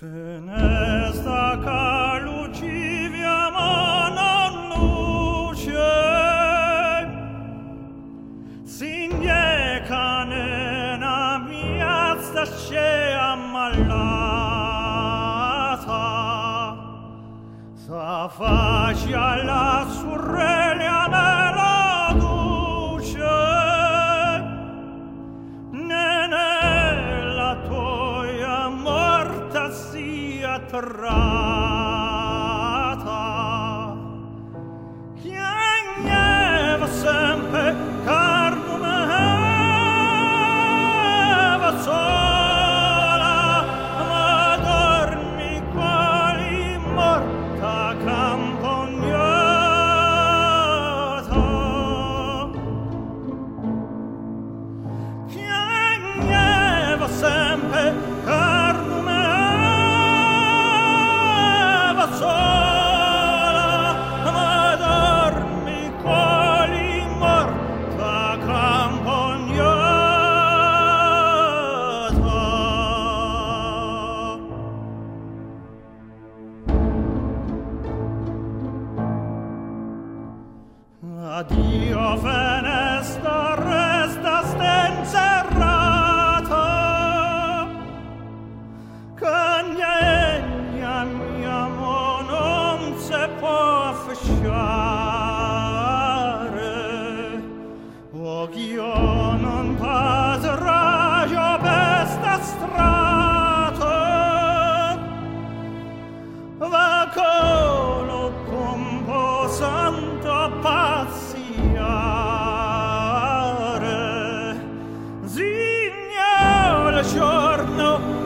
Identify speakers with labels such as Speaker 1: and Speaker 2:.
Speaker 1: Fenesta ca lucivia ma non luce, Signe canena mia stasce ammalata, sa faccia la surrelia nella duce, nella tua morta sia trata, chiagneva sempre carnumeva sola, ma dormi quali morta campagnata, chiagneva sempre carnumeva sola, ma dormi quali morta campagnata. Addio fenesta, resta stenserrata, cagna mia mo non se può affisciare, o io non passerò per sta strada, va con lo composando pazziare, Signore giorno